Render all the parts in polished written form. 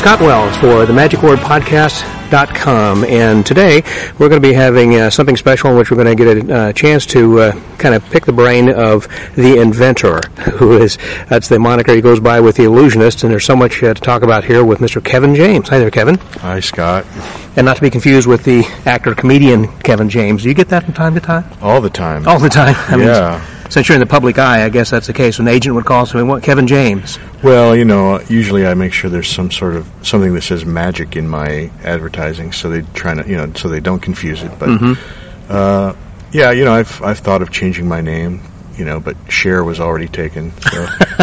Scott Wells for the MagicWordPodcast.com, and today we're going to be having something special in which we're going to get a chance to kind of pick the brain of the inventor, that's the moniker he goes by with the illusionist, and there's so much to talk about here with Mr. Kevin James. Hi there, Kevin. Hi, Scott. And not to be confused with the actor-comedian Kevin James. Do you get that from time to time? All the time. All the time? I mean, yeah. Since you're in the public eye, I guess that's the case. An agent would call someone, Kevin James. Well, usually I make sure there's something that says magic in my advertising, so they try to, so they don't confuse it. But I've thought of changing my name, but Cher was already taken. So.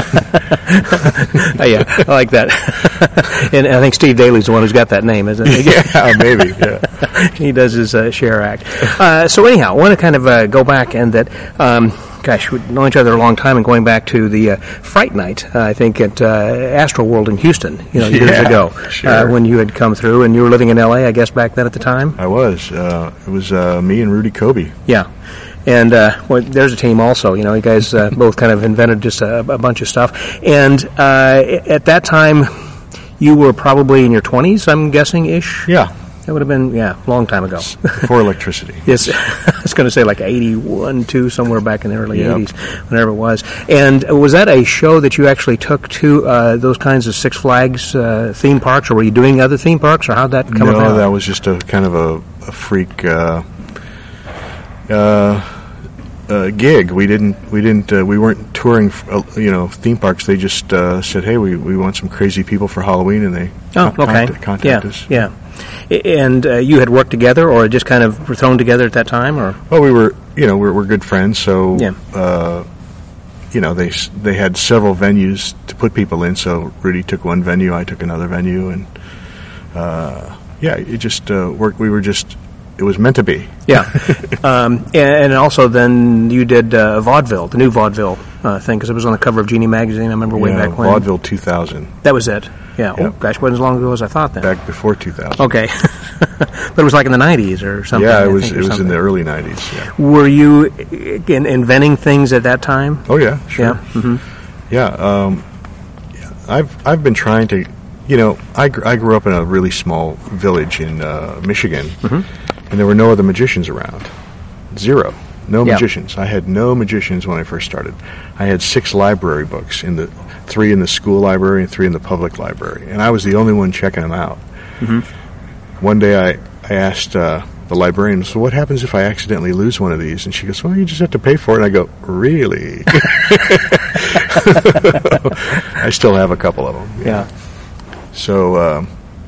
Yeah, I like that. And I think Steve Daly's the one who's got that name, isn't he? Yeah, maybe. Yeah. He does his Cher act. So anyhow, I want to kind of go back and that. Gosh, we've known each other a long time, and going back to the Fright Night, I think, at Astro World in Houston, years ago, sure. When you had come through, and you were living in L.A., I guess, back then at the time? I was. It was me and Rudy Kobe. Yeah. And there's a team also. You guys both kind of invented just a bunch of stuff. And at that time, you were probably in your 20s, I'm guessing, ish? Yeah. That would have been, a long time ago. Before electricity. Yes, I was going to say like 81, 2, somewhere back in the early 80s, whenever it was. And was that a show that you actually took to those kinds of Six Flags theme parks, or were you doing other theme parks, or how'd that come about? No, that was just a kind of a freak gig. We weren't touring, theme parks. They just said, "Hey, we want some crazy people for Halloween," and they contacted us. Yeah. And you had worked together, or just kind of were thrown together at that time, or? Well, we were, we're good friends, so they had several venues to put people in. So Rudy took one venue, I took another venue, and it just worked. It was meant to be. Yeah. And also then you did vaudeville, the new vaudeville thing, because it was on the cover of Genie magazine, I remember way back when. Vaudeville 2000. That was it. Yeah. Yep. Oh, gosh, wasn't as long ago as I thought then. Back before 2000. Okay. But it was like in the 90s or something. Yeah, it was in the early 90s, yeah. Were you inventing things at that time? Oh, yeah, sure. Yeah. Mm-hmm. Yeah, I've been trying to, I grew up in a really small village in Michigan, and there were no other magicians around. Zero. No magicians. I had no magicians when I first started. I had 6 library books, 3 in the school library and 3 in the public library, and I was the only one checking them out. Mm-hmm. One day I asked the librarian, "So what happens if I accidentally lose one of these?" And she goes, "Well, you just have to pay for it." And I go, "Really?" I still have a couple of them. Yeah. So,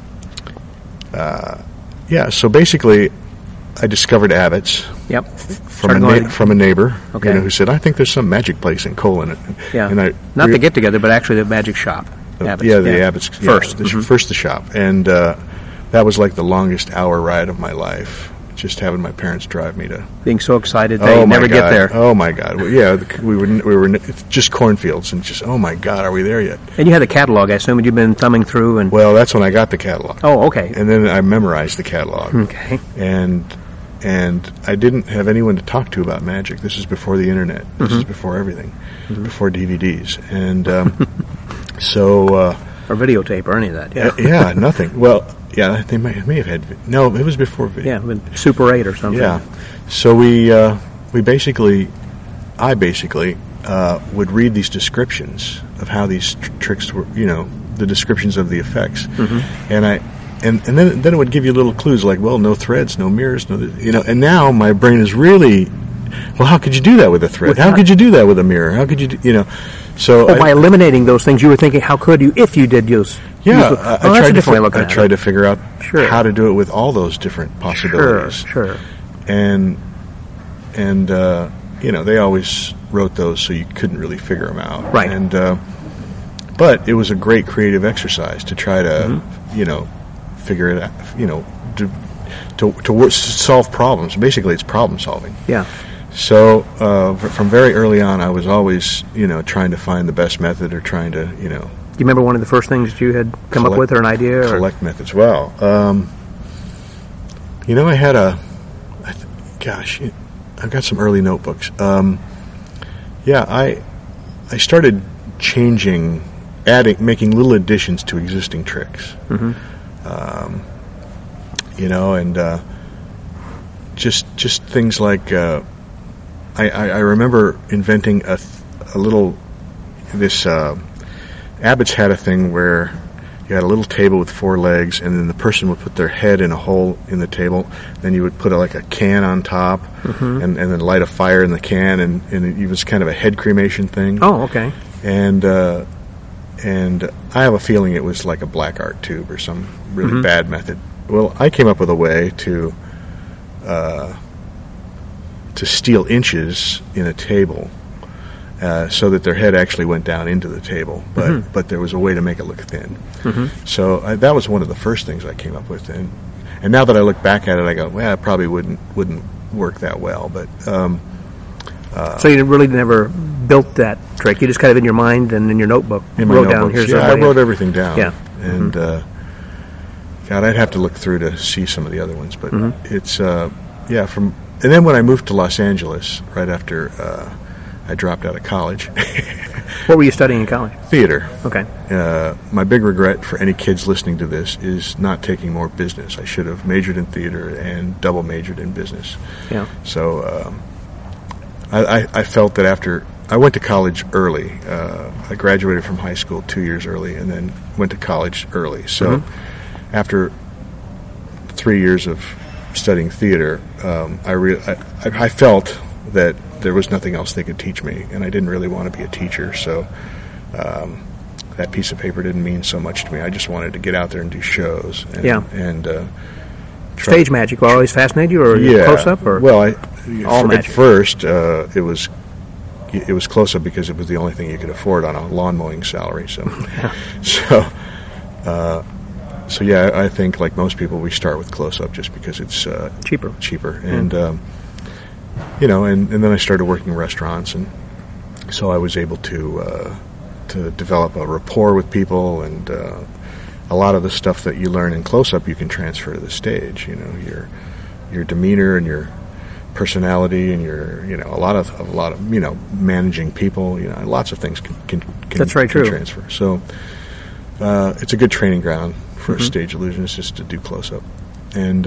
so basically, I discovered Abbott's. Yep. From a neighbor, okay. Who said, "I think there's some magic place in Colon." Yeah. And not the get together, but actually the magic shop. Abbott's. The Abbott's first. First the shop, and that was like the longest hour ride of my life. Just having my parents drive me to. Being so excited they never get there. Oh my God! Well, yeah, we were just cornfields, and just oh my God, are we there yet? And you had the catalog, I assume. You've been thumbing through and. Well, that's when I got the catalog. Oh, okay. And then I memorized the catalog. Okay. And I didn't have anyone to talk to about magic. This is before the internet. This is before everything, before DVDs, and or videotape or any of that. Yeah. Yeah, nothing. Well. Yeah, they may have had. No, it was before video. Yeah, Super 8 or something. Yeah, so I basically would read these descriptions of how these tricks were. The descriptions of the effects, and then it would give you little clues like, well, no threads, no mirrors, And now my brain is really, well, how could you do that with a thread? How could you do that with a mirror? How could you So by eliminating those things, you were thinking, how could you if you did use? Yeah, that's a different way of looking at it. I tried to figure out how to do it with all those different possibilities. Sure. And they always wrote those so you couldn't really figure them out. Right. And but it was a great creative exercise to try to figure it out. To solve problems. Basically, it's problem solving. Yeah. So from very early on, I was always trying to find the best method or trying to Do you remember one of the first things that you had come up with, or an idea? Collect methods. Well, I had I've got some early notebooks. I started changing making little additions to existing tricks. Mm-hmm. And just things like I remember inventing a little. Abbott's had a thing where you had a little table with 4 legs, and then the person would put their head in a hole in the table. Then you would put a can on top, and then light a fire in the can, and it was kind of a head cremation thing. Oh, okay. And I have a feeling it was like a black art tube or some really bad method. Well, I came up with a way to steal inches in a table. So that their head actually went down into the table, but there was a way to make it look thin. So that was one of the first things I came up with, and now that I look back at it, I go, well, it probably wouldn't work that well. But so you really never built that trick. You just kind of in your mind and in your notebook wrote down. Here's I wrote everything down. Yeah, and God, I'd have to look through to see some of the other ones, but it's and then when I moved to Los Angeles right after. I dropped out of college. What were you studying in college? Theater. Okay. My big regret for any kids listening to this is not taking more business. I should have majored in theater and double majored in business. Yeah. So I felt that after I went to college early, I graduated from high school 2 years early and then went to college early. So after 3 years of studying theater, I felt that there was nothing else they could teach me, and I didn't really want to be a teacher, so that piece of paper didn't mean so much to me. I just wanted to get out there and do shows. And stage magic will always fascinate you, or close-up? Or well, magic? At first, it was close-up because it was the only thing you could afford on a lawn mowing salary. So, I think like most people, we start with close-up just because it's cheaper, and and then I started working in restaurants, and so I was able to develop a rapport with people, and a lot of the stuff that you learn in close-up you can transfer to the stage. Your demeanor and your personality and your a lot of managing people. Lots of things can That's very true. Transfer. So it's a good training ground for a stage illusionist just to do close-up, and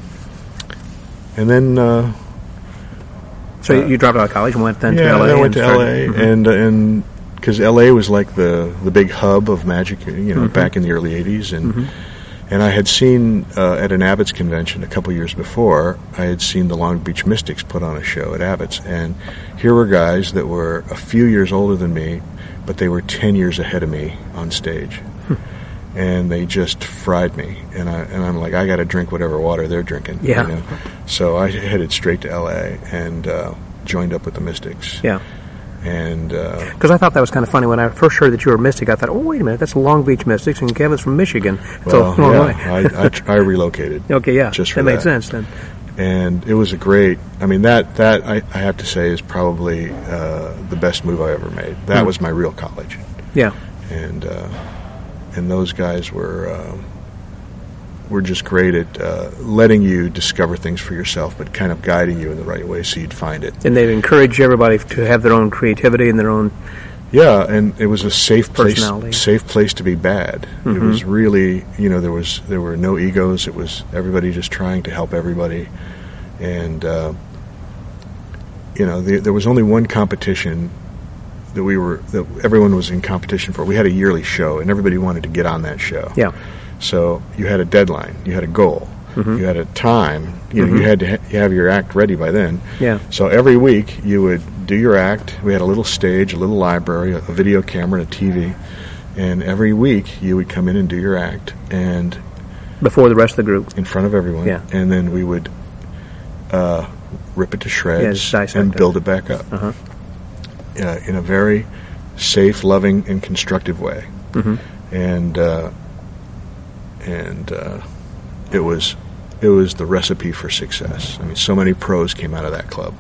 then. So you dropped out of college and went then to LA? Yeah, I went to LA, and because LA was like the big hub of magic, back in the early '80s, and I had seen at an Abbott's convention a couple years before, I had seen the Long Beach Mystics put on a show at Abbott's, and here were guys that were a few years older than me, but they were 10 years ahead of me on stage. And they just fried me, and I'm like, I got to drink whatever water they're drinking. Yeah. So I headed straight to L.A. and joined up with the Mystics. Yeah. And because I thought that was kind of funny when I first heard that you were a Mystic. I thought, oh wait a minute, that's the Long Beach Mystics, and Kevin's from Michigan. I relocated. Okay, yeah, just for that made sense then. And it was a great. I mean, that I have to say is probably the best move I ever made. That was my real college. Yeah. And those guys were just great at letting you discover things for yourself, but kind of guiding you in the right way so you'd find it. And they encourage everybody to have their own creativity and their own. Yeah, and it was a safe place to be bad. It was really, there were no egos. It was everybody just trying to help everybody, and there was only one competition that everyone was in competition for. We had a yearly show, and everybody wanted to get on that show. Yeah. So you had a deadline, you had a goal, you had a time. You had to have your act ready by then. Yeah. So every week you would do your act. We had a little stage, a little library, a video camera, and a TV. And every week you would come in and do your act, and before the rest of the group, in front of everyone. Yeah. And then we would rip it to shreds and build it back up. In a very safe, loving, and constructive way. And it was the recipe for success. I mean, so many pros came out of that club.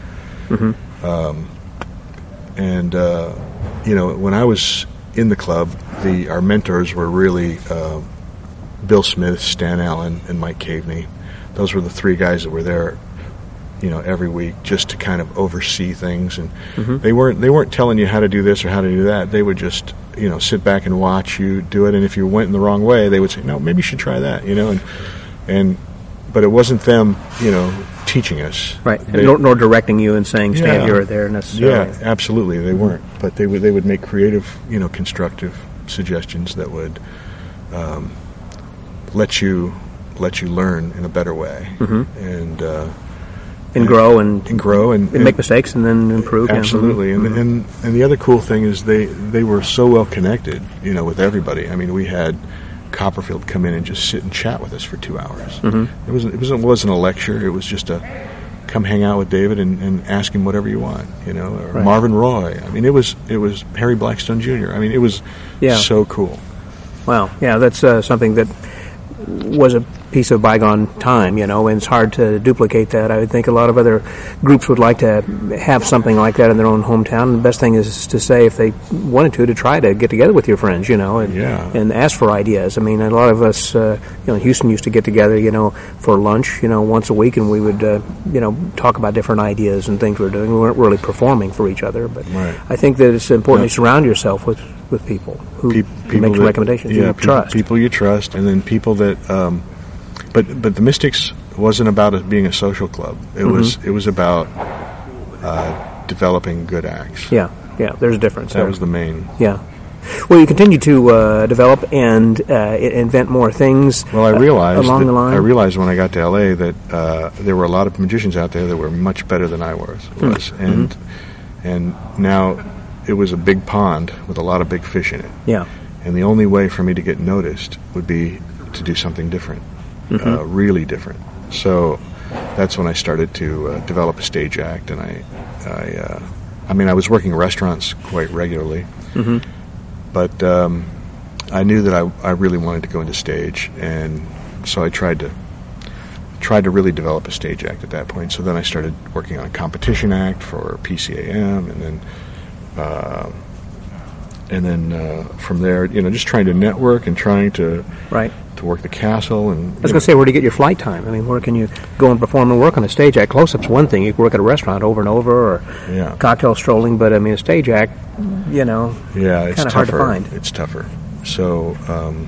When I was in the club, our mentors were really Bill Smith, Stan Allen, and Mike Caveney. Those were the three guys that were there, every week just to kind of oversee things. And they weren't telling you how to do this or how to do that. They would just sit back and watch you do it. And if you went in the wrong way, they would say, no, maybe you should try that, but it wasn't them, teaching us. Right. Nor directing you and saying, stand here or there necessarily. Yeah, absolutely. They weren't. But they would make creative, constructive suggestions that would let you learn in a better way. And grow and make mistakes and then improve. Absolutely. And the other cool thing is they were so well connected, with everybody. I mean, we had Copperfield come in and just sit and chat with us for 2 hours. It wasn't a lecture. It was just a come hang out with David and ask him whatever you want, or right. Marvin Roy. I mean, it was Harry Blackstone Jr. I mean, it was so cool. Wow. Yeah, that's something that was a piece of bygone time, and it's hard to duplicate that. I would think a lot of other groups would like to have something like that in their own hometown. The best thing is to say, if they wanted to try to get together with your friends, and ask for ideas. I mean, a lot of us, in Houston used to get together, for lunch, once a week, and we would, talk about different ideas and things we were doing. We weren't really performing for each other, but right. I think that it's important to surround yourself with people who make recommendations. Yeah, you trust. People you trust, and then people that. But the Mystics wasn't about it being a social club. It was about developing good acts. Yeah. There's a difference. That was the main. Yeah. Well, you continue to develop and invent more things. Well, I realized along the line. I realized when I got to L.A. that there were a lot of magicians out there that were much better than I was, and now it was a big pond with a lot of big fish in it. Yeah. And the only way for me to get noticed would be to do something different. Really different. So that's when I started to develop a stage act, and I was working in restaurants quite regularly, but I knew that I really wanted to go into stage, and so I tried to really develop a stage act at that point. So then I started working on a competition act for PCAM, and then from there, just trying to network and trying to work the castle. And I was going to say, where do you get your flight time? I mean, where can you go and perform and work on a stage act? Close-up's one thing. You can work at a restaurant over and over, or cocktail strolling, but I mean, a stage act, it's kind of hard to find. It's tougher. So,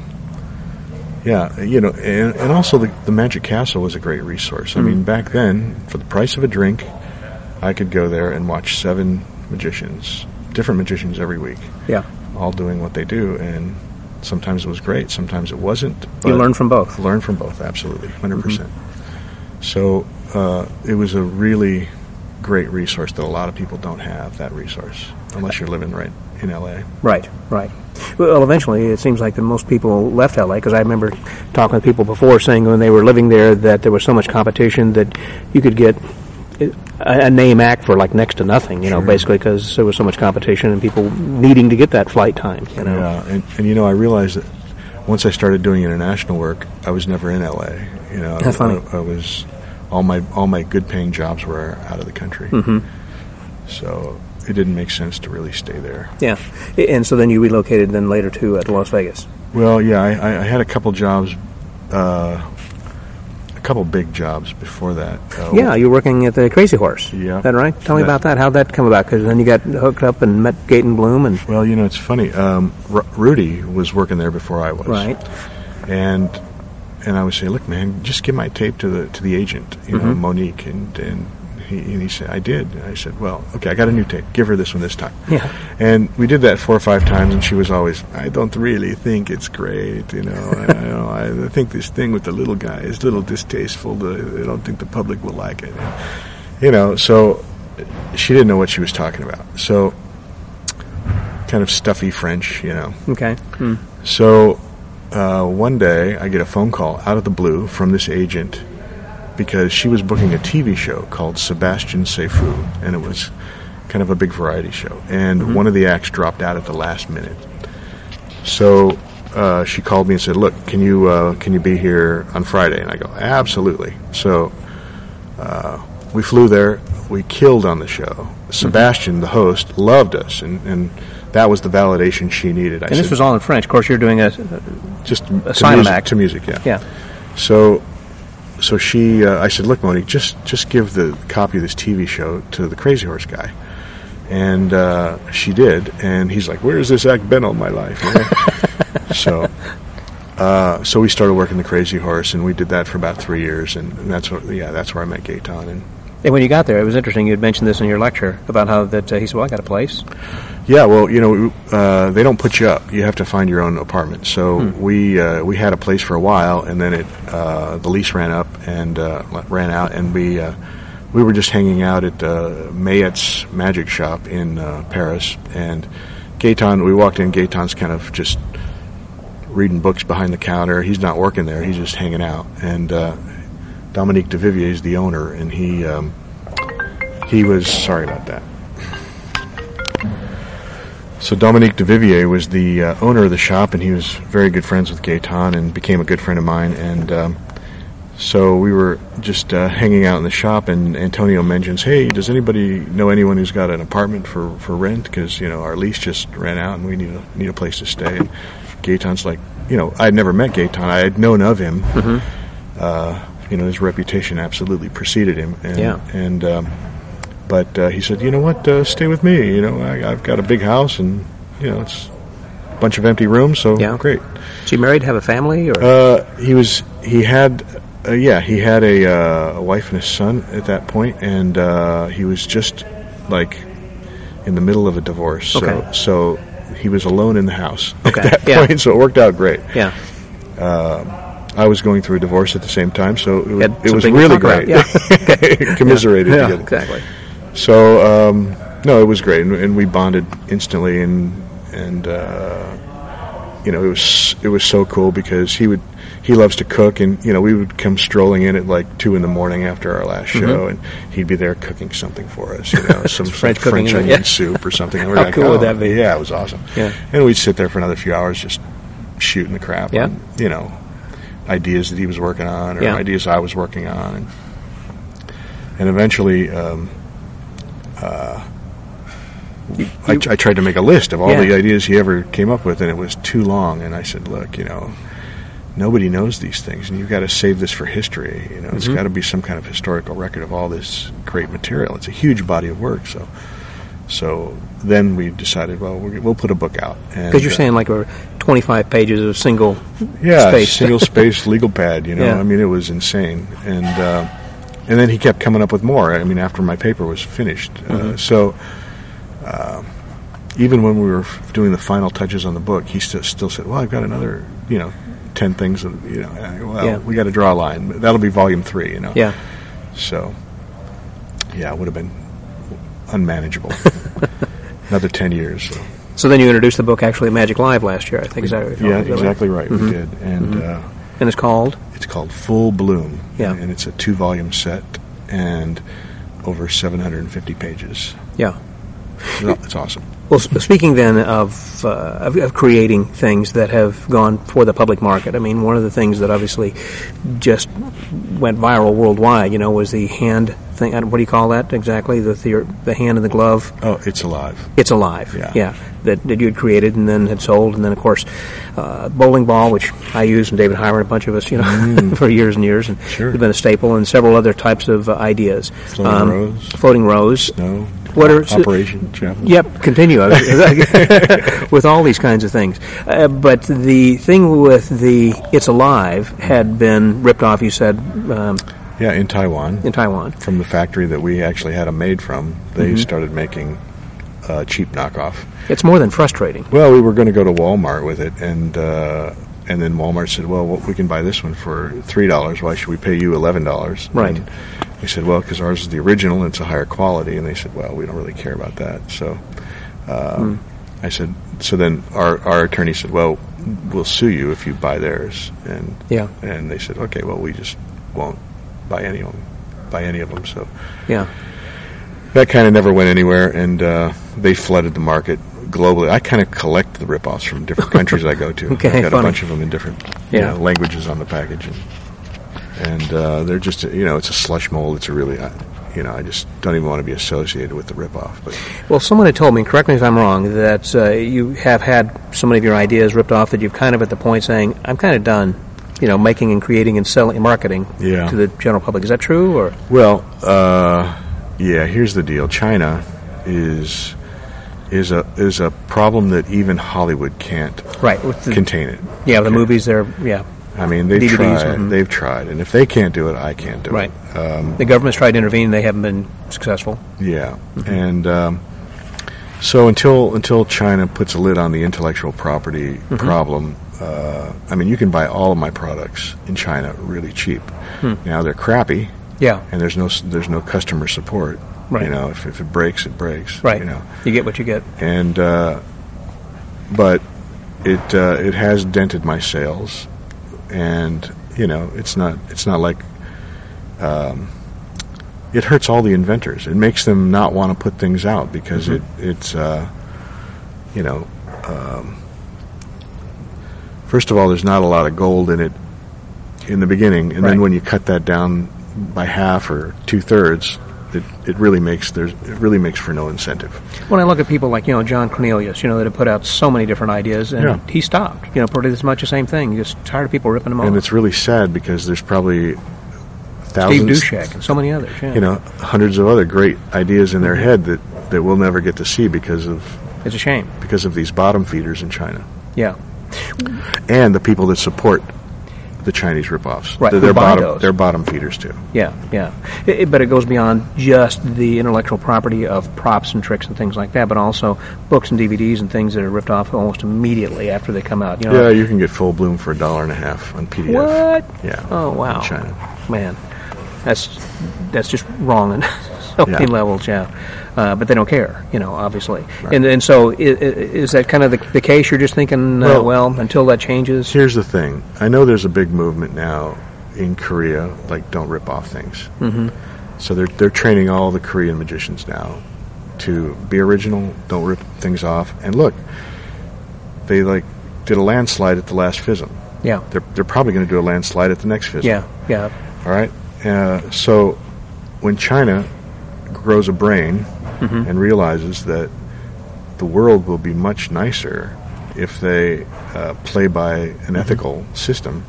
and also the Magic Castle was a great resource. I mean, back then, for the price of a drink, I could go there and watch 7 magicians, different magicians every week. Yeah. All doing what they do, and sometimes it was great, sometimes it wasn't. You learn from both. Learn from both, absolutely, 100%. So it was a really great resource that a lot of people don't have, that resource, unless you're living right in L.A. Right. Well, eventually, it seems like that most people left L.A., because I remember talking with people before saying when they were living there that there was so much competition that you could get a name act for like next to nothing, basically, because there was so much competition and people needing to get that flight time. Yeah, and I realized that once I started doing international work, I was never in LA. That's funny. I was all my good paying jobs were out of the country, so it didn't make sense to really stay there. Yeah, and so then you relocated then later to Las Vegas. Well, yeah, I had a couple jobs. Couple big jobs before that. You were working at the Crazy Horse. Yeah. Is that right? Tell me about that. How'd that come about? Because then you got hooked up and met Gaten Bloom. And well, it's funny. Rudy was working there before I was. Right. And I would say, look, man, just give my tape to the agent, Monique, and he said, I did. And I said, well, okay, I got a new tape. Give her this one this time. Yeah. And we did that 4 or 5 times, and she was always, I don't really think it's great, I think this thing with the little guy is a little distasteful. I don't think the public will like it. And, so she didn't know what she was talking about. So kind of stuffy French, Okay. So one day I get a phone call out of the blue from this agent, because she was booking a TV show called Sebastian Seyfou, and it was kind of a big variety show. And one of the acts dropped out at the last minute. So she called me and said, look, can you be here on Friday? And I go, absolutely. So we flew there. We killed on the show. Sebastian, the host, loved us, and that was the validation she needed. And this was all in French. Of course, you're doing a silent act. To music, yeah. Yeah. So she, I said, look, Monique, just give the copy of this TV show to the Crazy Horse guy. And she did, and he's like, "Where's this act been all my life?" You know? So we started working the Crazy Horse, and we did that for about 3 years, and that's where I met Gaetan. And when you got there, it was interesting. You had mentioned this in your lecture about how that he said, "Well, I got a place." Yeah, well, you know, they don't put you up. You have to find your own apartment. So we had a place for a while, and then the lease ran out, and we were just hanging out at Mayet's Magic Shop in Paris, and Gaetan. We walked in. Gaetan's kind of just reading books behind the counter. He's not working there. He's just hanging out. And Dominique Duvivier is the owner, and he was sorry about that. So Dominique Duvivier was the owner of the shop, and he was very good friends with Gaetan and became a good friend of mine. And so we were just hanging out in the shop, and Antonio mentions, "Hey, does anybody know anyone who's got an apartment for rent? Because, you know, our lease just ran out, and we need a place to stay." And Gaetan's like, you know, I'd never met Gaetan. I had known of him. You know, his reputation absolutely preceded him. And, but he said, "You know what? Stay with me. You know, I've got a big house, and, you know, it's a bunch of empty rooms, so great." Is he married, have a family? Or He had a wife and a son at that point, and he was just, like, in the middle of a divorce. Okay. So he was alone in the house at Okay. that point, so it worked out great. Yeah. I was going through a divorce at the same time, so it was something to really talk about. great. Yeah. Commiserated Yeah, together. exactly. So, no, it was great, and we bonded instantly, and you know, it was so cool because he loves to cook, and, you know, we would come strolling in at like 2 a.m. after our last show, and he'd be there cooking something for us, you know, some French French cooking, onion soup or something. And we're How like, cool would that be? Yeah, it was awesome. Yeah. And we'd sit there for another few hours just shooting the crap Yeah. on, you know, ideas that he was working on or ideas I was working on, and eventually I tried to make a list of all the ideas he ever came up with, and it was too long. And I said, "Look, you know, nobody knows these things, and you've got to save this for history. You know, it's got to be some kind of historical record of all this great material. It's a huge body of work." So then we decided, well, we'll put a book out. Because you're saying like 25 pages of single space. single space legal pad. You know, Yeah. I mean, it was insane. And then he kept coming up with more. I mean, after my paper was finished, so. Even when we were doing the final touches on the book, he still said, "Well, I've got another, you know, 10 things. You know, we got to draw a line. That'll be volume 3. You know." Yeah. So, yeah, it would have been unmanageable. Another 10 years. So then you introduced the book actually at Magic Live last year, I think. Is that right? Yeah, exactly right. We did, and it's called Full Bloom. Yeah. And it's a 2-volume set and over 750 pages. Yeah. It's awesome. Well, speaking then of creating things that have gone for the public market, I mean, one of the things that obviously just went viral worldwide, you know, was the hand thing. What do you call that exactly? The hand in the glove. Oh, It's Alive. It's Alive. Yeah. That you had created and then had sold, and then of course, bowling ball, which I used, and David Hyman, a bunch of us, you know, for years and years, and Sure. it's been a staple, and several other types of ideas. Floating Rose. Snow. What are Operation Chapel. Yep, continue with all these kinds of things. But the thing with the It's Alive had been ripped off, you said, Yeah, in Taiwan. in Taiwan. From the factory that we actually had them made from, they started making a cheap knockoff. It's more than frustrating. Well, we were going to go to Walmart with it, and then Walmart said, "Well, we can buy this one for $3. Why should we pay you $11?" Right. And we said, "Well, because ours is the original and it's a higher quality." And they said, "Well, we don't really care about that." So I said, so then our attorney said, "Well, we'll sue you if you buy theirs." And they said, "Okay, well, we just won't buy any of them." So Yeah. that kind of never went anywhere, and they flooded the market globally. I kind of collect the rip-offs from different countries I go to. Okay, I've got funny. a bunch of them in different languages on the package, and they're just, you know, it's a slush mold. It's a really, you know, I just don't even want to be associated with the rip-off. But Well, someone had told me, correct me if I'm wrong, that you have had so many of your ideas ripped off that you've kind of at the point saying, "I'm kind of done, you know, making and creating and selling and marketing to the general public." Is that true? Or well, yeah, here's the deal. China is a problem that even Hollywood can't contain it. Yeah, the movies, I mean, they've DVDs, tried. They've tried, and if they can't do it, I can't do it. The government's tried to intervene; they haven't been successful. Yeah, and so until China puts a lid on the intellectual property problem, I mean, you can buy all of my products in China really cheap. Now they're crappy. Yeah, and there's no customer support. Right. You know, if it breaks, it breaks. Right. You know, you get what you get. And but it has dented my sales. And you know, it's not like it hurts all the inventors. It makes them not want to put things out because it's you know, first of all, there's not a lot of gold in it in the beginning, and then when you cut that down by half or 2/3, it really makes for no incentive. When I look at people like John Cornelius, that have put out so many different ideas, and he stopped. Pretty much the same thing. He's just tired of people ripping them off. And it's really sad because there's probably thousands, Steve Dushek and so many others. Yeah. Hundreds of other great ideas in their head that we'll never get to see because of. It's a shame because of these bottom feeders in China. Yeah. And the people that support the Chinese ripoffs. Right, They're bottom feeders too. Yeah, yeah. But it goes beyond just the intellectual property of props and tricks and things like that, but also books and DVDs and things that are ripped off almost immediately after they come out. Yeah, you can get Full Bloom for $1.50 on PDF. What? Yeah. Oh, wow. In China. Man, that's just wrong on so many levels. Yeah. But they don't care, obviously. Right. And so is that kind of the case? You're just thinking, well, until that changes? Here's the thing. I know there's a big movement now in Korea, like, don't rip off things. Mm-hmm. So they're training all the Korean magicians now to be original, don't rip things off. And look, they, did a landslide at the last FISM. Yeah. They're probably going to do a landslide at the next FISM. Yeah, yeah. All right? So when China grows a brain and realizes that the world will be much nicer if they play by an ethical system.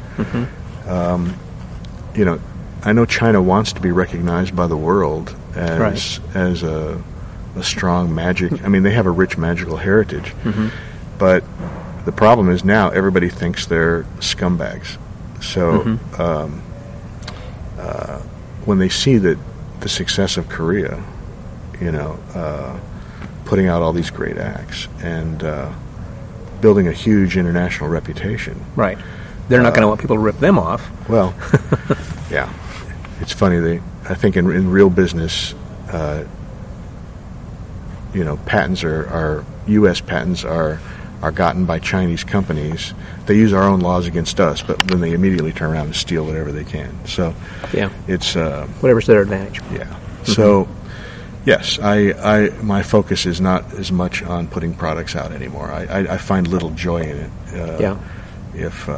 I know China wants to be recognized by the world as a strong magic. I mean, they have a rich magical heritage, but the problem is now everybody thinks they're scumbags. So when they see that the success of Korea, putting out all these great acts and building a huge international reputation. Right. They're not going to want people to rip them off. Well, yeah. It's funny. I think in real business, patents are U.S. patents are gotten by Chinese companies. They use our own laws against us, but then they immediately turn around and steal whatever they can. So it's whatever's their advantage. Yeah. So. Yes, my focus is not as much on putting products out anymore. I find little joy in it. If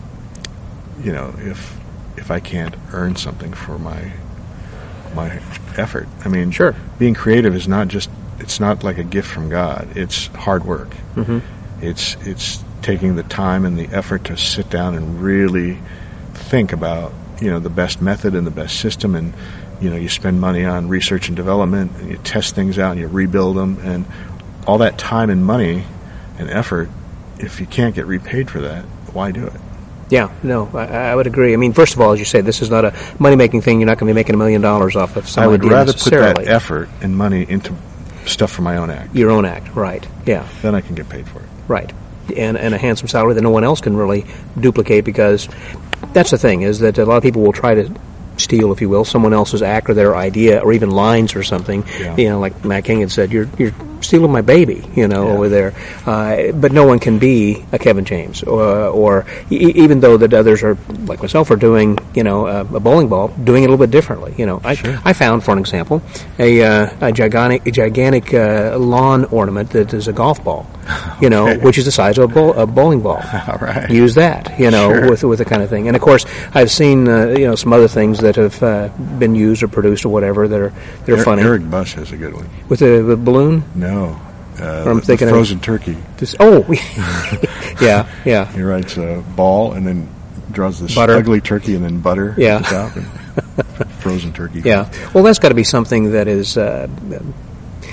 if I can't earn something for my effort. I mean, sure. Being creative is it's not like a gift from God. It's hard work. Mm-hmm. It's taking the time and the effort to sit down and really think about the best method and the best system, and you spend money on research and development, and you test things out, and you rebuild them, and all that time and money and effort, if you can't get repaid for that, why do it? Yeah, no, I would agree. I mean, first of all, as you say, this is not a money-making thing. You're not going to be making $1 million off of some I would idea rather put necessarily. that effort and money into stuff for my own act. Your own act, right, yeah. Then I can get paid for it. Right, and a handsome salary that no one else can really duplicate, because that's the thing, is that a lot of people will try to steal, if you will, someone else's act or their idea or even lines or something. Yeah. Like Matt King had said, you're stealing my baby, over there. But no one can be a Kevin James, or even though that others are, like myself, are doing, a bowling ball, doing it a little bit differently. I found, for an example, a gigantic lawn ornament that is a golf ball, which is the size of a bowling ball. All right. Use that, with the kind of thing. And of course, I've seen, some other things that have been used or produced or whatever that are funny. Eric Buss has a good one. With a balloon? No. I'm thinking the frozen turkey. Yeah. He writes a ball and then draws this butter. Ugly turkey and then butter at the top. And frozen turkey. Yeah. Well, that's got to be something that is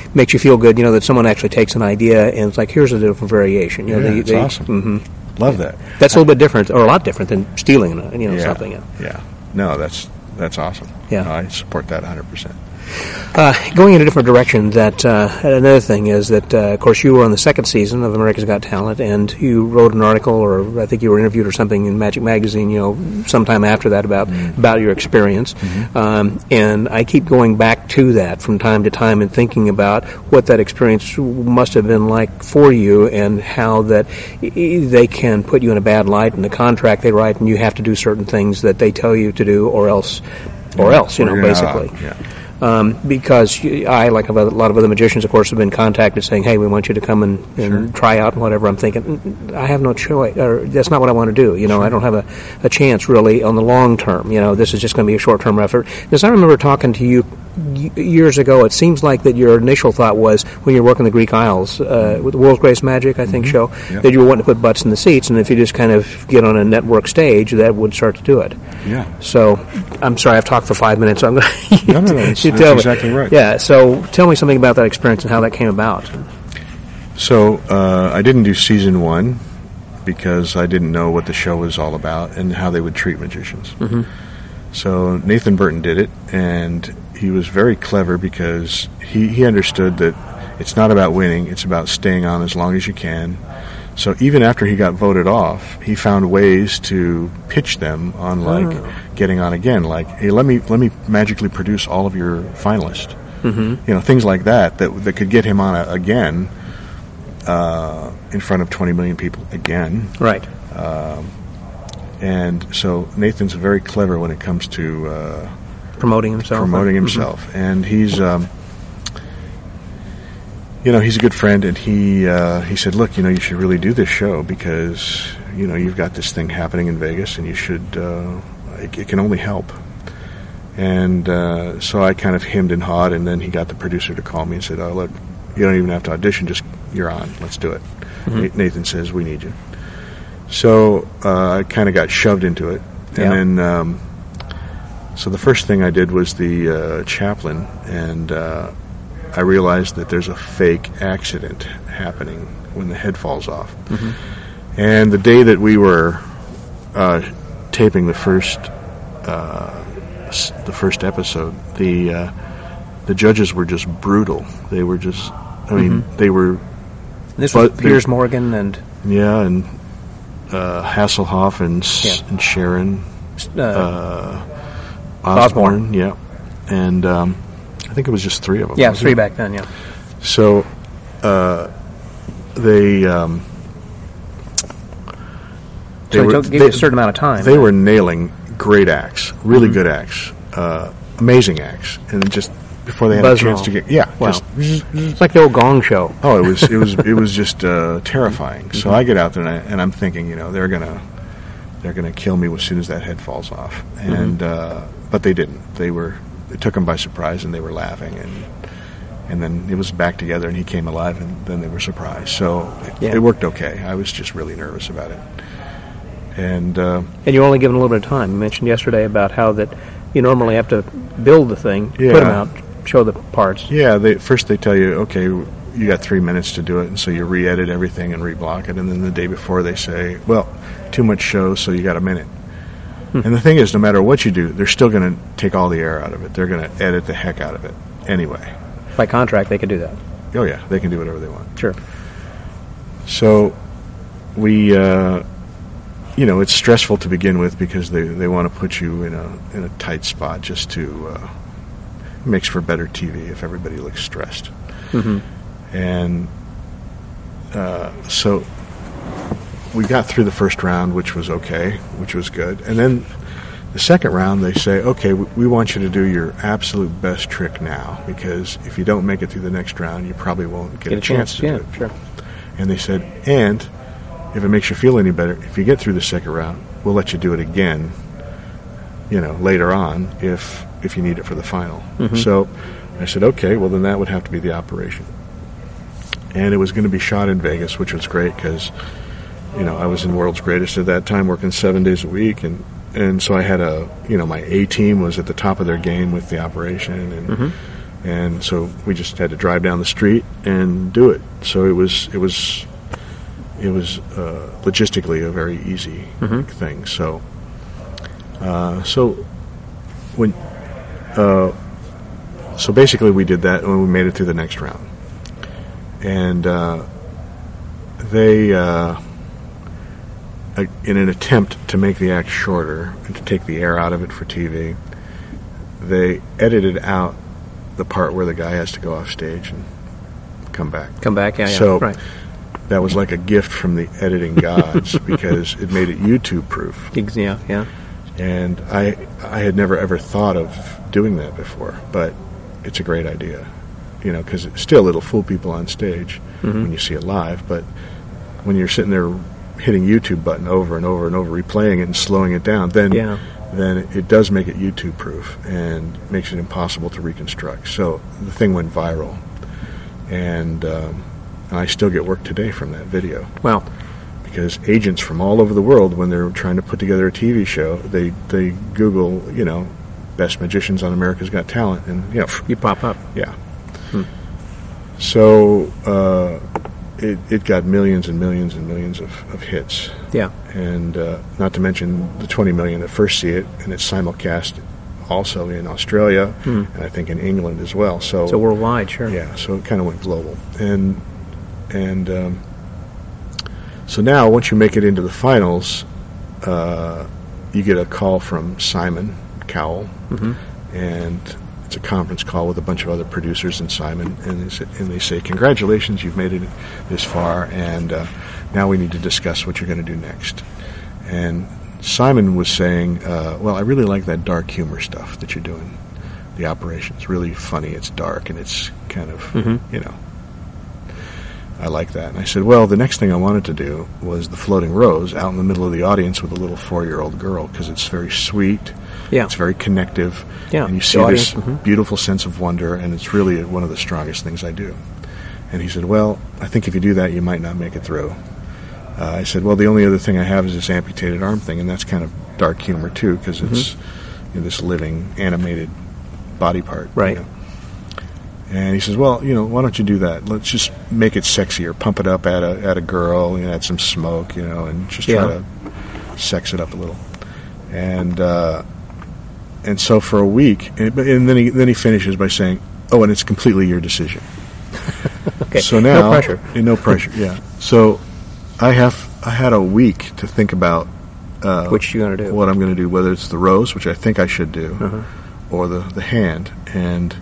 makes you feel good, that someone actually takes an idea and it's like, here's a different variation. That's awesome. Mm-hmm. Love that. That's a little bit different, or a lot different than stealing, something. Yeah. No, that's awesome. Yeah. I support that 100%. Going in a different direction, another thing is that, of course, you were on the second season of America's Got Talent, and you wrote an article, or I think you were interviewed or something in Magic Magazine, sometime after that about your experience. Mm-hmm. And I keep going back to that from time to time and thinking about what that experience must have been like for you, and how that they can put you in a bad light in the contract they write, and you have to do certain things that they tell you to do, or else, basically. Because I, like a lot of other magicians, of course, have been contacted saying, hey, we want you to come and try out and whatever. I'm thinking, I have no choice, or that's not what I want to do. I don't have a chance, really, on the long term. This is just going to be a short-term effort. Because I remember talking to you years ago, it seems like that your initial thought was, when you were working the Greek Isles, with the World's Greatest Magic, I think, show, that you were wanting to put butts in the seats, and if you just kind of get on a network stage, that would start to do it. Yeah. So, I'm sorry, I've talked for 5 minutes, so I'm going to... No, that's exactly right. Yeah, so tell me something about that experience and how that came about. So, I didn't do season 1 because I didn't know what the show was all about and how they would treat magicians. Mm-hmm. So Nathan Burton did it, and he was very clever because he understood that it's not about winning, it's about staying on as long as you can. So even after he got voted off, he found ways to pitch them on getting on again. Like, hey, let me magically produce all of your finalists. Mm-hmm. Things like that could get him on again in front of 20 million people again. Right. And so Nathan's very clever when it comes to promoting himself. Mm-hmm. And he's he's a good friend, and he said, look, you should really do this show because you've got this thing happening in Vegas, and you should it can only help. And so I kind of hemmed and hawed, and then he got the producer to call me and said, oh, look, you don't even have to audition, just you're on, let's do it. Mm-hmm. Nathan says we need you. So I kind of got shoved into it, and then so the first thing I did was the chaplain, and I realized that there's a fake accident happening when the head falls off. Mm-hmm. And the day that we were taping the first episode, the judges were just brutal. They were just, they were. This was Piers Morgan and Hasselhoff and Sharon Osbourne, yeah, and I think it was just 3 of them. Yeah, 3 back then. Yeah. So they gave you a certain amount of time. They were nailing great acts, really good acts, amazing acts, and just before they had a chance to get it's like the old Gong Show. Oh, it was just terrifying. Mm-hmm. So I get out there and I'm thinking, they're gonna kill me as soon as that head falls off, and but they didn't. It took them by surprise, and they were laughing, and then it was back together, and he came alive, and then they were surprised. So it worked okay. I was just really nervous about it, and you're only given a little bit of time. You mentioned yesterday about how that you normally have to build the thing, put them out, show the parts. Yeah, first they tell you, okay, you got 3 minutes to do it, and so you re-edit everything and reblock it, and then the day before they say, well, too much show, so you got a minute. And the thing is, no matter what you do, they're still going to take all the air out of it. They're going to edit the heck out of it anyway. By contract, they can do that. Oh, yeah, they can do whatever they want. Sure. So we, it's stressful to begin with because they want to put you in a tight spot just to makes for better TV if everybody looks stressed. Mm-hmm. And so we got through the first round, which was okay, which was good. And then the second round, they say, okay, we want you to do your absolute best trick now, because if you don't make it through the next round, you probably won't get a chance to do it. Sure. And they said, and if it makes you feel any better, if you get through the second round, we'll let you do it again, later on if you need it for the final. Mm-hmm. So I said, okay, well then that would have to be the operation. And it was going to be shot in Vegas, which was great because, I was in World's Greatest at that time, working 7 days a week, and so I had my A team was at the top of their game with the operation, and And so we just had to drive down the street and do it. So it was logistically a very easy thing. So so basically we did that and we made it through the next round. And they, in an attempt to make the act shorter and to take the air out of it for TV, they edited out the part where the guy has to go off stage and come back. So right. That was like a gift from the editing gods because it made it YouTube proof. Yeah. And I had never ever thought of doing that before, but it's a great idea, because it'll fool people on stage when you see it live, but when you're sitting there hitting YouTube button over and over and over, replaying it and slowing it down, then it does make it YouTube proof and makes it impossible to reconstruct. So the thing went viral, and I still get work today from that video. Wow. Because agents from all over the world, when they're trying to put together a TV show, they Google, best magicians on America's Got Talent, and you pop up. Yeah. So it got millions and millions and millions of hits. Yeah. And not to mention the 20 million that first see it, and it's simulcast also in Australia and I think in England as well. So worldwide, sure. Yeah. So it kind of went global, and so now once you make it into the finals, you get a call from Simon Cowell, and it's a conference call with a bunch of other producers and Simon, and they say, congratulations, you've made it this far, and now we need to discuss what you're going to do next. And Simon was saying, well, I really like that dark humor stuff that you're doing. The operation's really funny, it's dark, and it's kind of, I like that. And I said, well, the next thing I wanted to do was the floating rose out in the middle of the audience with a little 4-year-old girl, because it's very sweet. Yeah. It's very connective. Yeah. And you see this beautiful sense of wonder, and it's really one of the strongest things I do. And he said, well, I think if you do that, you might not make it through. I said, well, the only other thing I have is this amputated arm thing, and that's kind of dark humor, too, because it's this living, animated body part. Right. And he says, well, why don't you do that? Let's just make it sexier, pump it up at a girl, add some smoke, and just try to sex it up a little. And so for a week, and then he finishes by saying, oh, and it's completely your decision. Okay. So now, no pressure. No pressure. Yeah. So I had a week to think about which you're going to do, what I'm going to do, whether it's the rose, which I think I should do, or the hand, and.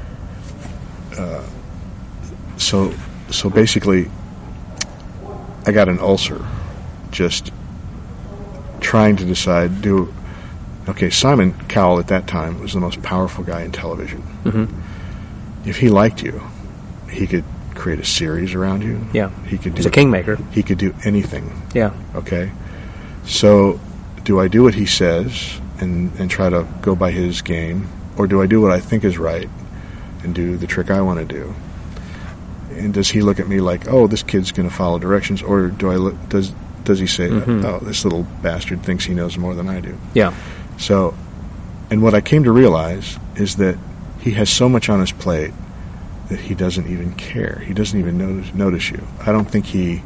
So basically, I got an ulcer just trying to decide, okay, Simon Cowell at that time was the most powerful guy in television. If he liked you, he could create a series around you. Yeah. He's a kingmaker. He could do anything. Yeah. Okay. So do I do what he says and try to go by his game, or do I do what I think is right and do the trick I want to do? And does he look at me like, oh, this kid's going to follow directions, or does he say, oh, this little bastard thinks he knows more than I do? Yeah. So, and what I came to realize is that he has so much on his plate that he doesn't even care. He doesn't even notice you. I don't think he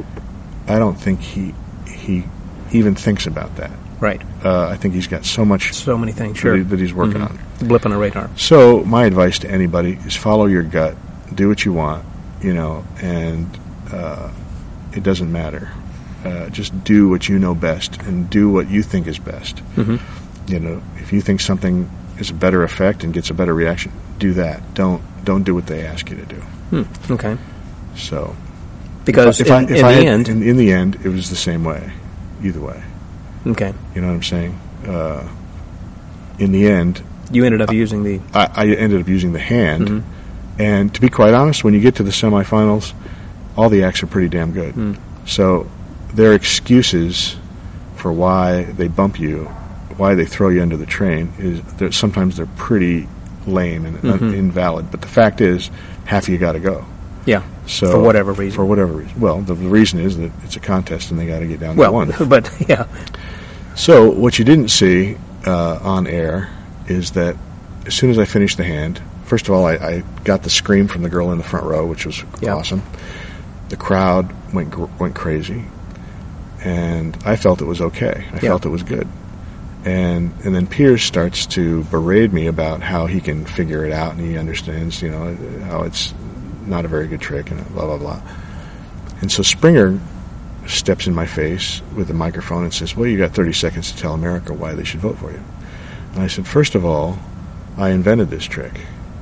even thinks about that. Right. I think he's got so many things, sure, that he's working on. Blip on a radar. So my advice to anybody is follow your gut, do what you want, and it doesn't matter. Just do what you know best and do what you think is best. If you think something is a better effect and gets a better reaction, do that. Don't do what they ask you to do. Okay. So, because in the end, it was the same way, either way. Okay. You know what I'm saying? In the end, you ended up using the. I ended up using the hand, and to be quite honest, when you get to the semifinals, all the acts are pretty damn good. So their excuses for why they bump you, why they throw you under the train, is sometimes they're pretty lame and invalid. But the fact is, half of you got to go. Yeah. So for whatever reason. Well, the reason is that it's a contest and they got to get down to one. But yeah. So what you didn't see on air is that as soon as I finished the hand, first of all, I got the scream from the girl in the front row, which was awesome. The crowd went crazy, and I felt it was okay. I felt it was good. And then Piers starts to berate me about how he can figure it out and he understands, how it's not a very good trick and blah, blah, blah. And so Springer steps in my face with a microphone and says, well, you got 30 seconds to tell America why they should vote for you. And I said, first of all, I invented this trick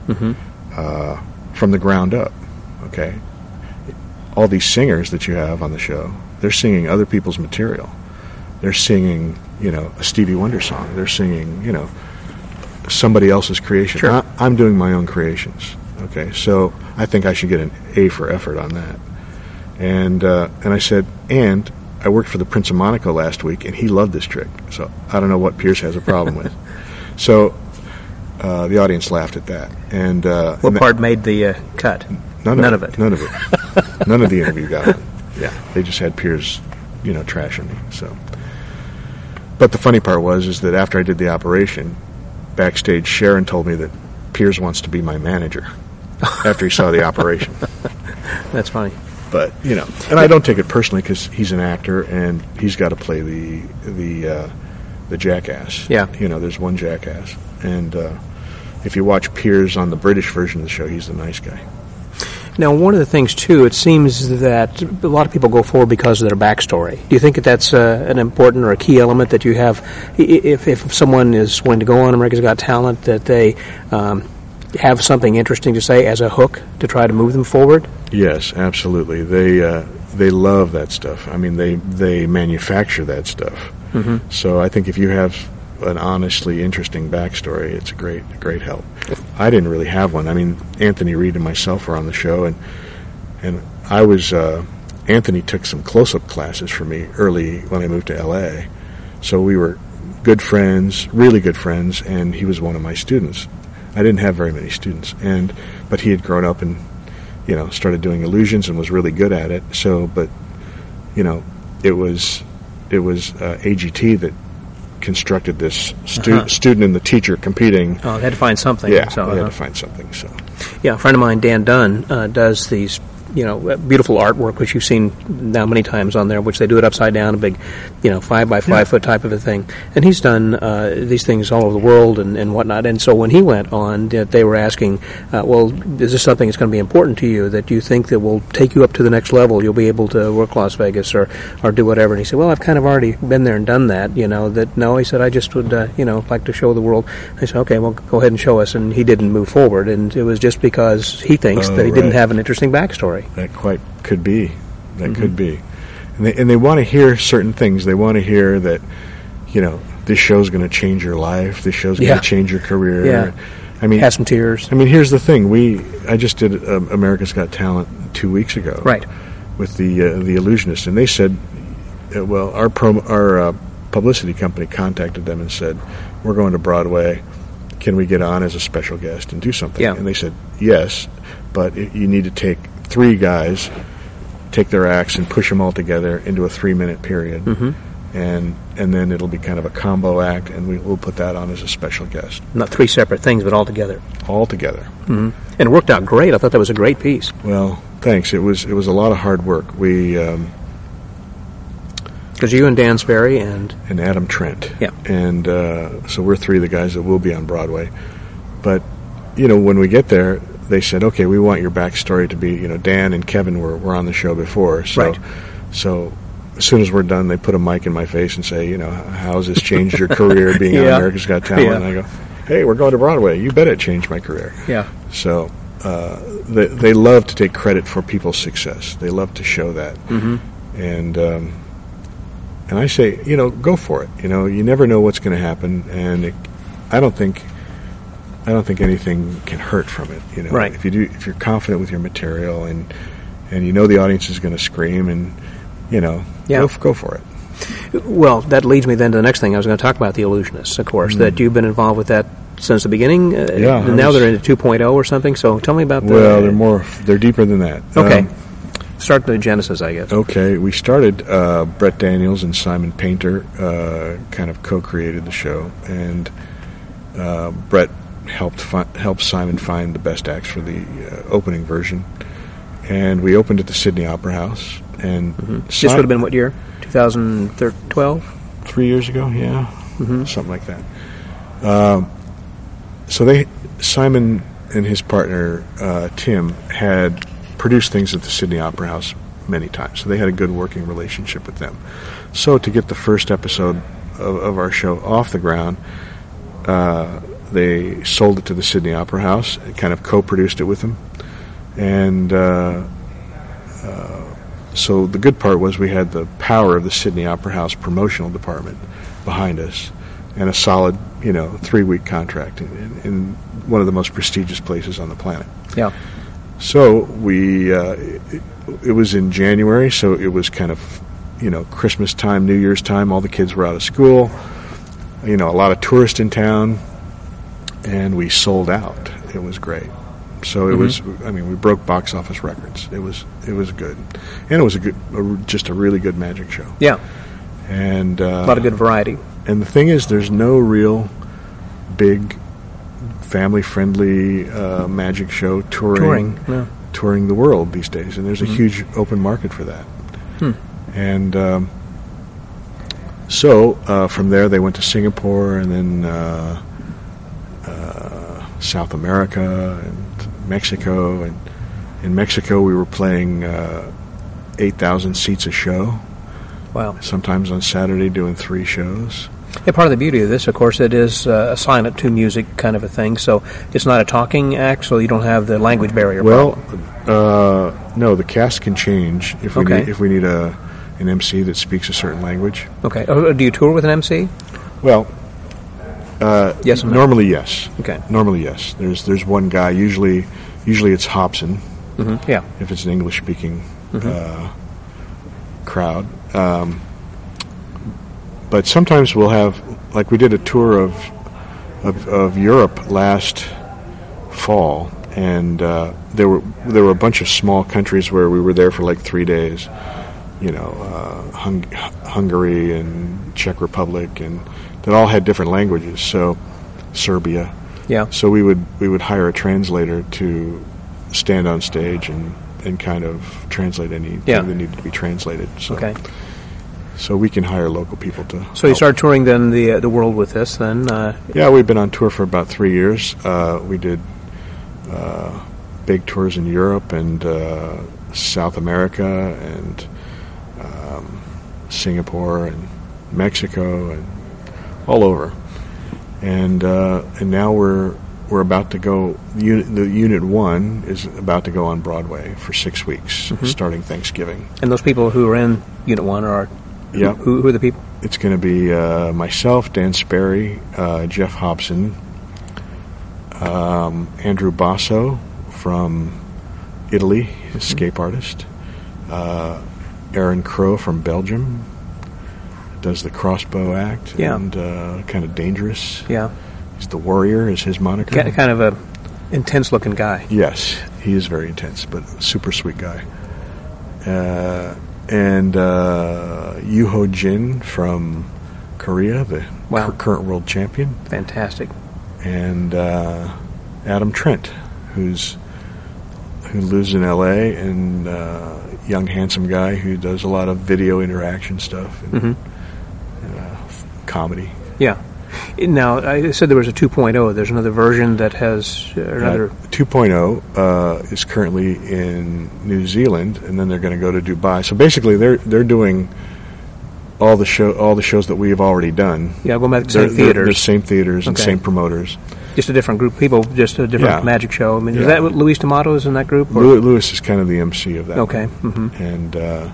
from the ground up, okay? All these singers that you have on the show, they're singing other people's material. They're singing, a Stevie Wonder song. They're singing, somebody else's creation. Sure. I'm doing my own creations. Okay, so I think I should get an A for effort on that. And I said, and I worked for the Prince of Monaco last week, and he loved this trick. So I don't know what Piers has a problem with. So the audience laughed at that. And what part made the cut? None of it. None of it. None of the interview got on. Yeah, they just had Piers, trashing me. So. But the funny part is that after I did the operation, backstage, Sharon told me that Piers wants to be my manager after he saw the operation. That's funny. But, and I don't take it personally because he's an actor and he's got to play the jackass. Yeah. There's one jackass. And if you watch Piers on the British version of the show, he's the nice guy. Now, one of the things, too, it seems that a lot of people go forward because of their backstory. Do you think that that's an important or a key element that you have? If someone is wanting to go on America's Got Talent, that they have something interesting to say as a hook to try to move them forward? Yes, absolutely. They love that stuff. I mean, they manufacture that stuff. Mm-hmm. So I think if you have an honestly interesting backstory, it's a great help. I didn't really have one. I mean, Anthony Reed and myself were on the show, and I was Anthony took some close-up classes for me early when I moved to L.A. So we were good friends, really good friends, and he was one of my students. I didn't have very many students, but he had grown up and started doing illusions and was really good at it. So, but it was AGT that constructed this student and the teacher competing. Oh, they had to find something. Yeah, they had to find something. So, yeah, a friend of mine, Dan Dunn, does these beautiful artwork, which you've seen now many times on there, which they do it upside down, a big, 5 by 5 foot type of a thing. And he's done these things all over the world and whatnot. And so when he went on, they were asking, well, is this something that's going to be important to you, that you think that will take you up to the next level? You'll be able to work Las Vegas or do whatever. And he said, well, I've kind of already been there and done that, no, he said, I just would, like to show the world. I said, okay, well, go ahead and show us. And he didn't move forward. And it was just because he thinks that he didn't have an interesting backstory. That quite could be. That could be. And they want to hear certain things. They want to hear that, this show's going to change your life. This show's going to change your career. Yeah. I mean, have some tears. I mean, here's the thing. I just did America's Got Talent 2 weeks ago. Right. With the Illusionist, and they said, well, our publicity company contacted them and said, we're going to Broadway. Can we get on as a special guest and do something? Yeah. And they said, yes, but you need to take 3 guys, take their acts and push them all together into a 3-minute period. Mm-hmm. And then it'll be kind of a combo act, and we'll put that on as a special guest. Not 3 separate things, but all together. All together. Mm-hmm. And it worked out great. I thought that was a great piece. Well, thanks. It was a lot of hard work. We because you and Dan Sperry and Adam Trent. Yeah. And so we're 3 of the guys that will be on Broadway. But when we get there, they said, okay, we want your backstory to be, Dan and Kevin were on the show before. So, right. So as soon as we're done, they put a mic in my face and say, how has this changed your career being on America's Got Talent? Yeah. And I go, hey, we're going to Broadway. You bet it changed my career. Yeah. So they love to take credit for people's success. They love to show that. Mm-hmm. And I say, go for it. You never know what's going to happen. And I don't think anything can hurt from it. Right. If you're confident with your material and the audience is going to scream and go for it. Well, that leads me then to the next thing I was going to talk about, the Illusionists, of course. That you've been involved with that since the beginning. Now they're into 2.0 or something. So tell me about that. Well, they're deeper than that. Okay. Start the genesis, I guess. Okay, we started. Brett Daniels and Simon Painter kind of co-created the show, and Brett helped Simon find the best acts for the opening version, and we opened at the Sydney Opera House. And this would have been what year? 2012? 3 years ago, yeah, something like that. Simon and his partner Tim had produced things at the Sydney Opera House many times, so they had a good working relationship with them. So to get the first episode of our show off the ground, they sold it to the Sydney Opera House, kind of co-produced it with them, and so the good part was we had the power of the Sydney Opera House promotional department behind us, and a solid, 3-week contract in one of the most prestigious places on the planet. Yeah. So it was in January, so it was kind of, Christmas time, New Year's time. All the kids were out of school. A lot of tourists in town, and we sold out. It was great. So it was. I mean, we broke box office records. It was good, and it was just a really good magic show. Yeah. And a lot of good variety. And the thing is, there's no real big family-friendly magic show touring the world these days, and there's a huge open market for that. And so from there, they went to Singapore, and then South America and Mexico. And in Mexico, we were playing 8,000 seats a show. Wow! Sometimes on Saturday, doing 3 shows. Yeah, part of the beauty of this, of course, it is a silent to music kind of a thing. So it's not a talking act, so you don't have the language barrier. Well, no, the cast can change if we need an MC that speaks a certain language. Okay. Oh, do you tour with an MC? Well, yes. Normally, yes. Okay. Normally, yes. There's one guy. Usually it's Hobson. Yeah. If it's an English-speaking crowd. But sometimes we'll have, like we did a tour of Europe last fall, and there were a bunch of small countries where we were there for like 3 days. Hungary and Czech Republic, and that all had different languages. So Serbia. Yeah. So we would hire a translator to stand on stage and kind of translate anything that needed to be translated. So. Okay. So we can hire local people to. So you started touring then the world with this then? Yeah, we've been on tour for about 3 years. We did big tours in Europe and South America and Singapore and Mexico and all over. And now we're about to go. The Unit 1 is about to go on Broadway for 6 weeks, starting Thanksgiving. And those people who are in Unit 1 are. Yeah. Who are the people? It's going to be myself, Dan Sperry, Jeff Hobson, Andrew Basso from Italy, escape artist, Aaron Crow from Belgium, does the crossbow act, and kind of dangerous. Yeah. He's the warrior, is his moniker. Kind of a intense-looking guy. Yes, he is very intense, but super sweet guy. And Yoo-Ho Jin from Korea, the current world champion. Fantastic. And Adam Trent, who lives in L.A., and young, handsome guy who does a lot of video interaction stuff and comedy. Yeah. Now, I said there was a 2.0. There's another version that has another... 2.0 is currently in New Zealand, and then they're going to go to Dubai. So basically, they're doing all the shows that we have already done. Yeah, going back to the same theaters. The same theaters and same promoters. Just a different group of people, just a different magic show. I mean, is that what Luis D'Amato is in that group? Or? Louis is kind of the MC of that. Okay. And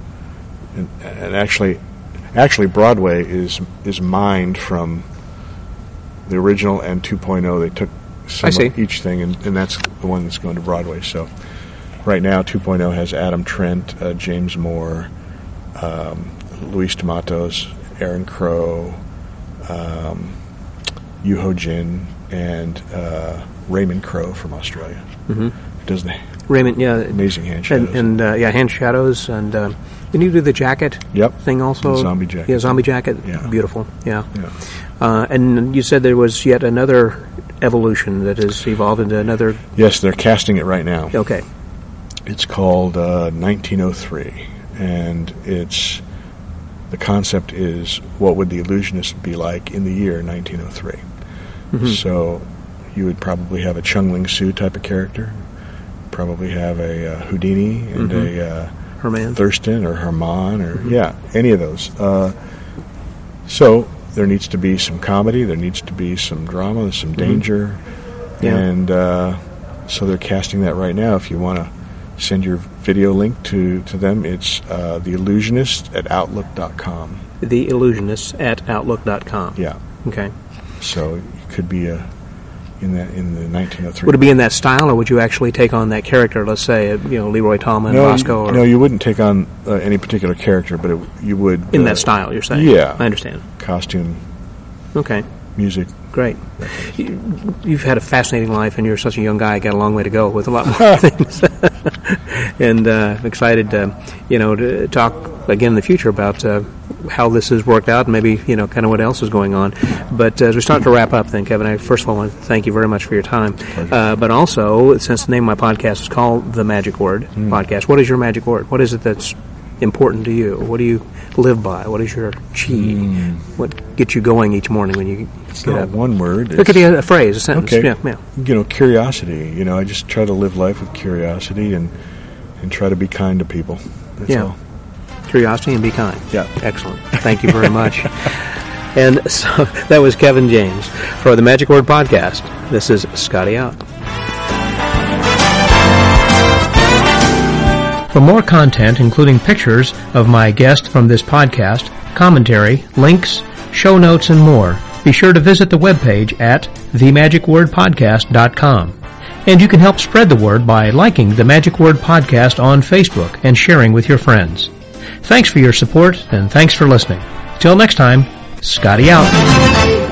actually, Broadway is mined from the original and 2.0. They took some of each thing, and that's the one that's going to Broadway. So right now, 2.0 has Adam Trent, James Moore, Luis D'Amatos, Aaron Crow, Yoo-Ho Jin, and Raymond Crow from Australia. Doesn't he? Raymond, yeah. Amazing hand shadows. And hand shadows. And didn't you do the jacket thing also? The zombie jacket. Yeah, zombie jacket. Yeah. Beautiful. Yeah. And you said there was yet another evolution that has evolved into another... Yes, they're casting it right now. Okay. It's called 1903, and the concept is, what would the illusionist be like in the year 1903? Mm-hmm. So you would probably have a Chung Ling Soo type of character, probably have a Houdini and a Herman. Thurston or Herman, or any of those. So there needs to be some comedy, there needs to be some drama, some danger, and so they're casting that right now. If you want to send your video link to them, it's theillusionist@outlook.com. Theillusionist@outlook.com. Yeah. Okay. So it could be in the 1903. Would it be in that style, or would you actually take on that character? Let's say, Leroy Tallman, Roscoe. No, you wouldn't take on any particular character, but you would in that style. You're saying? Yeah, I understand. Costume. Okay. Music. Great. You've had a fascinating life, and you're such a young guy. Got a long way to go with a lot more things. And I'm excited, to talk again in the future about how this has worked out, and maybe kind of what else is going on. But as we start to wrap up, then, Kevin, I first of all want to thank you very much for your time. But also, since the name of my podcast is called The Magic Word Podcast, what is your magic word? What is it that's important to you? What do you live by? What is your chi? What gets you going each morning when you get up? One word. It could be a phrase, a sentence. Okay. Yeah. Curiosity. I just try to live life with curiosity and try to be kind to people. That's all. Curiosity and be kind. Yeah. Excellent. Thank you very much. And so that was Kevin James for the Magic Word Podcast. This is Scotty out. For more content, including pictures of my guest from this podcast, commentary, links, show notes, and more, be sure to visit the webpage at themagicwordpodcast.com. And you can help spread the word by liking the Magic Word Podcast on Facebook and sharing with your friends. Thanks for your support, and thanks for listening. Till next time, Scotty out.